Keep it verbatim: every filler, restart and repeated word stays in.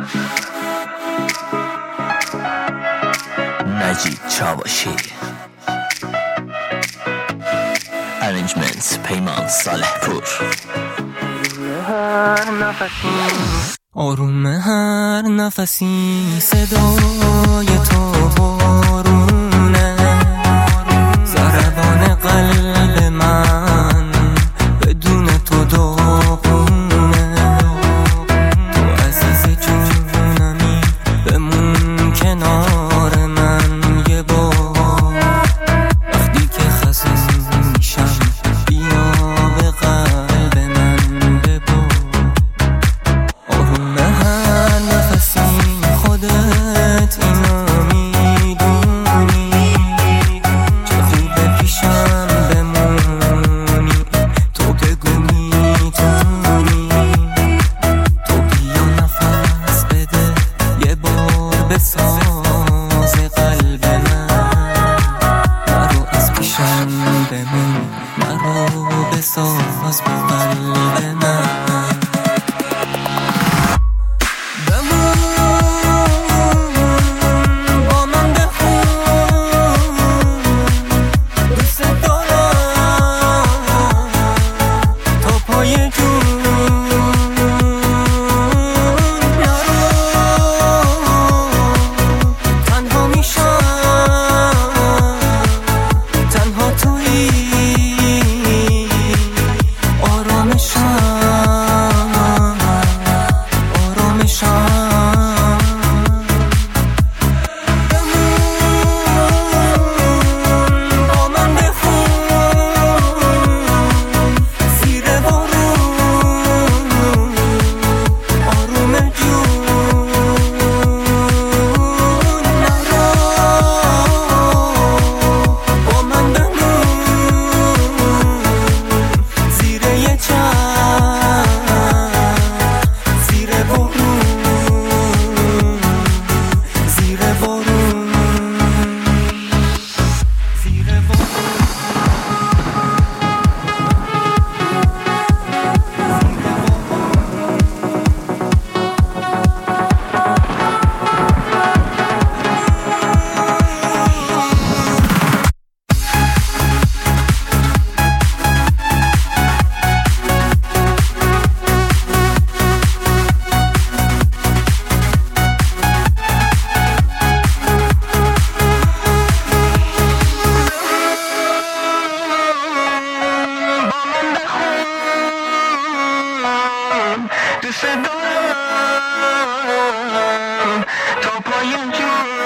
نجیب چاوشی ارنجمنت پیمان صالح پور. آروم هر نفسی صدای تو بارونه، ضربان قلب من بدون تو داغونه. تو عزیز جونمی بمون کنار من یه بار، وقتی که خسته میشم بیا به قلب من ببار. آروم هر نفسی خودت اینو میدونی، چه خوبه پیشم بمونی، تو بگو میتونی. تو بیا نفس بده یه بار بساز قلب من، نرو از پیشم بمون، نرو بساز با قلب من. دوست دارم تا پایان جون